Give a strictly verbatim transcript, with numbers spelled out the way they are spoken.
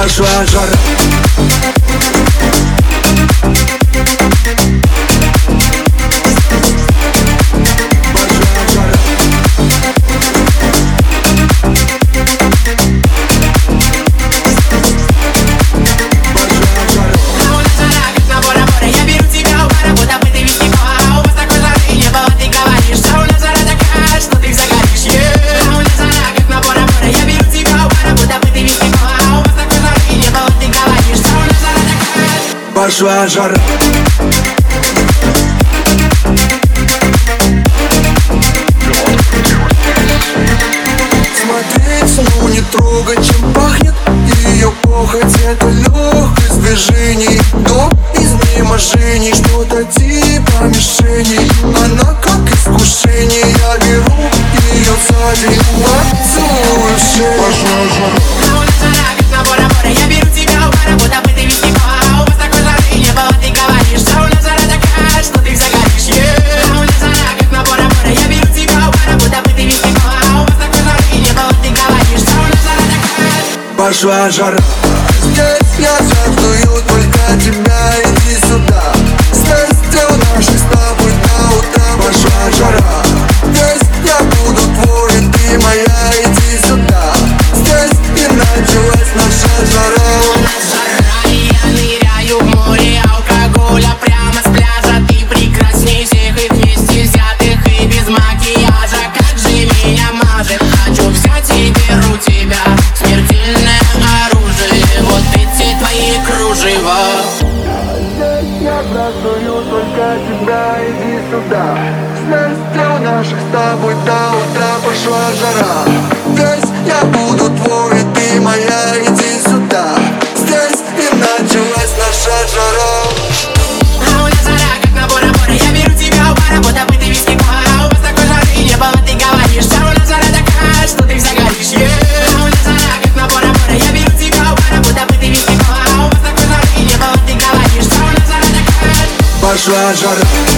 Большая жара. Большая жара. Смотреть, но не трогать, чем пахнет ее похоть. Это легкость движений до изнеможений, что-то типа мишени. Она как искушение, я беру ее сзади, поцелую в шею. Большая жара. Большая жара. Здесь я жаждую только тебя, иди сюда. Страсти у нашей с тобой до утра. Большая жара. Здесь я буду твой, ты моя, иди сюда. Здесь и началась наша жара. Жара, и я ныряю в море алкоголя прямо с пляжа. Ты прекрасней всех и вместе взятых, и без макияжа. Как же меня мажет, хочу взять и беру тебя. Смертельное оружие, вот эти твои кружева. Здесь я жаждую только тебя, иди сюда. Страсти у наших с тобой до утра. Пошла жара. Здесь я буду твой, ты моя, иди сюда. Здесь и началась наша жара. А у нас жара, как на Бора-Бора. Я беру тебя у бара, будто бы ты виски пара. А у вас такой жары не было, ты говоришь. А у нас жара такая, что ты загоришь, yeah. А у нас жара, как на Бора-Бора. Я беру тебя у бара, будто бы ты виски пара. А у вас такой жары не было, ты говоришь. А у нас жара такая. Большая жара.